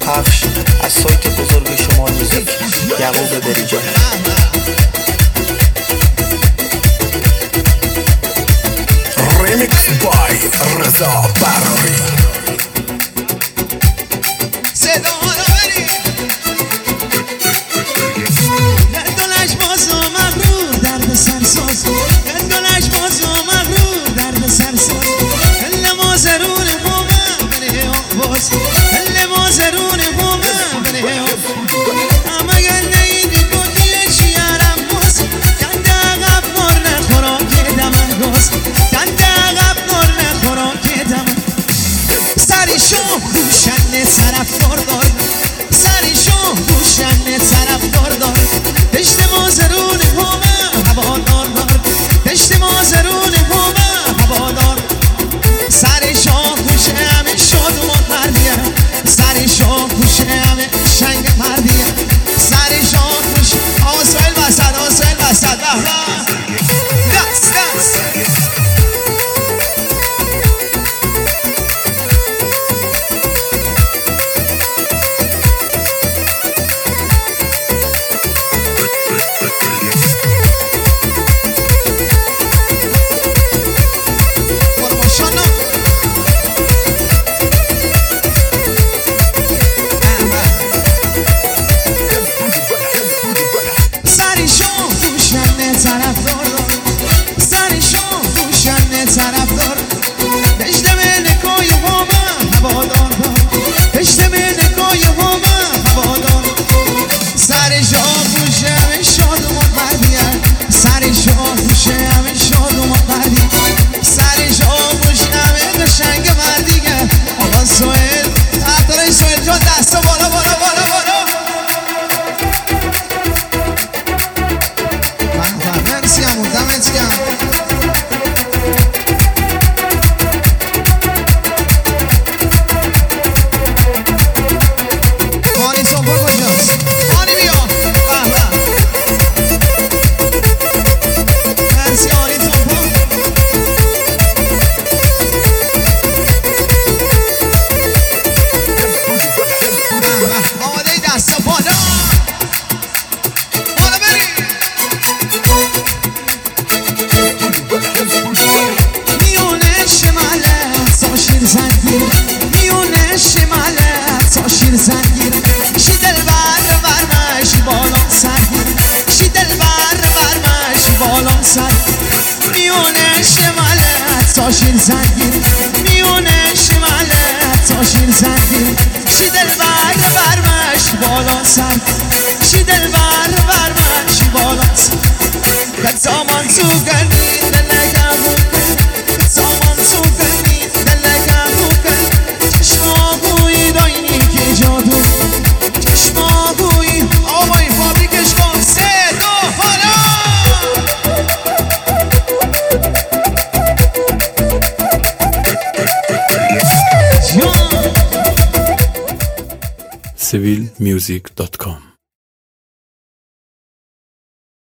پخش از سایت بزرگ شما موزیک یعقوب بریجان. Remix by رضا براری. صدا رو بری گندلش بازو مغرور درد سرساز گندلش بازو مغرور درد سرساز هل ما زرون بومه بنه باز هل ما زرون بومه بنه اما گنده ایدی بودیه چیارم باز گنده عقب نور نخورا که دمن گاز گنده عقب نور نخورا که دمن سریشو بوشنه طرفدار دار سریشو بوشنه طرفدار دار پشت مازرون همه هوادار دار پشت مازرون همه هوادار سریشو خوشه همه شادمان مردیه سریشو خوشه همه شنگ مردیه سریشو خوشه آسویل وسط دست دست شیر زنگیر میونه شمالت تا شیر زنگیر شی دل برمش بالا سر شی دل برمش بالا سر که زمان تو گردی دلگم که زمان تو گردی دلگم چشماگوی داینی که جادو چشماگوی آوای فابریکش کن سه دو حالا civilmusic.com